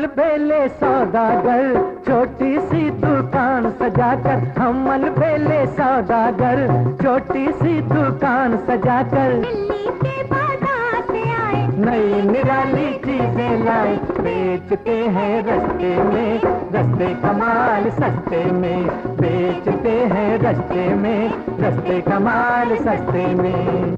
बेले सौदागर, छोटी सी दुकान सजाकर, हम अलबेले सौदागर, छोटी सी दुकान सजाकर, दिल्ली के बाजार से आए, नई निराली चीजें लाए, बेचते हैं रस्ते में, रस्ते कमाल सस्ते में, बेचते हैं रस्ते में, रस्ते कमाल सस्ते में।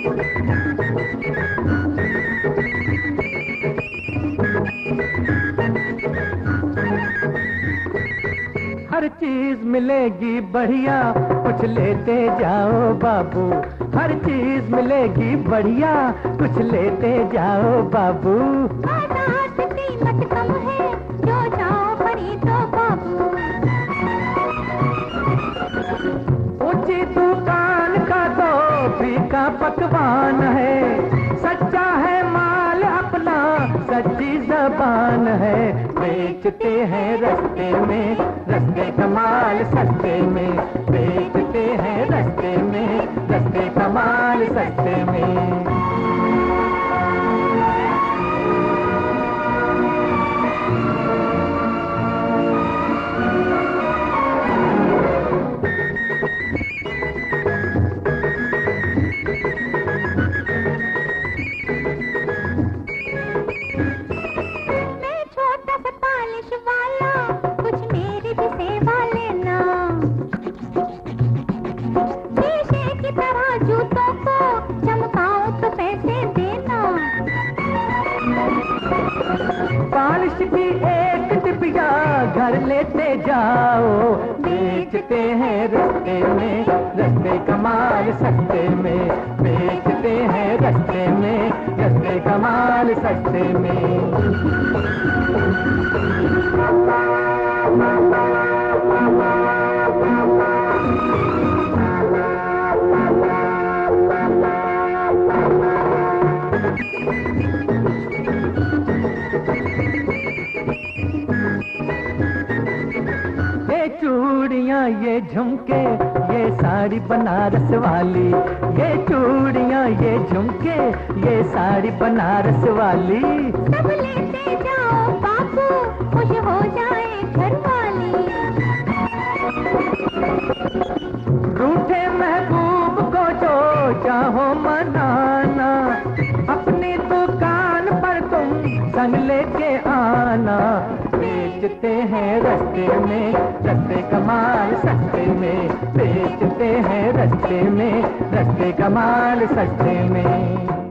हर चीज मिलेगी बढ़िया, कुछ लेते जाओ बाबू, हर चीज मिलेगी बढ़िया, कुछ लेते जाओ बाबू। बाजार से कीमत कम है, जो जाओ खरीदो बाबू। ऊंची दुकान का तो फीका पकवान है, सच्चा है माल अपना, सच्ची जबान है, बेचते हैं रस्ते में, रस्ते कमाल सस्ते में, बेचते हैं रस्ते में, रस्ते कमाल सस्ते में। जूतों को चमकाओ तो पैसे देना। पालिश की एक टिपिया घर लेते जाओ, बेचते हैं रस्ते में, रस्ते कमाल सस्ते में, बेचते हैं रस्ते में, रस्ते कमाल सस्ते में। ये चूड़ियाँ ये झुमके ये साड़ी बनारस वाली, ये चूड़ियाँ ये झुमके ये साड़ी बनारस वाली, सब लेते जाओ बाबू, खुश हो जाए घर वाली। रूठे महबूब को जो चाहो मनाना, अपनी दुकान पर तुम संग लेके आना, बेचते हैं रस्ते में, रस्ते कमाल सस्ते में, बेचते हैं रस्ते में, रस्ते कमाल सस्ते में।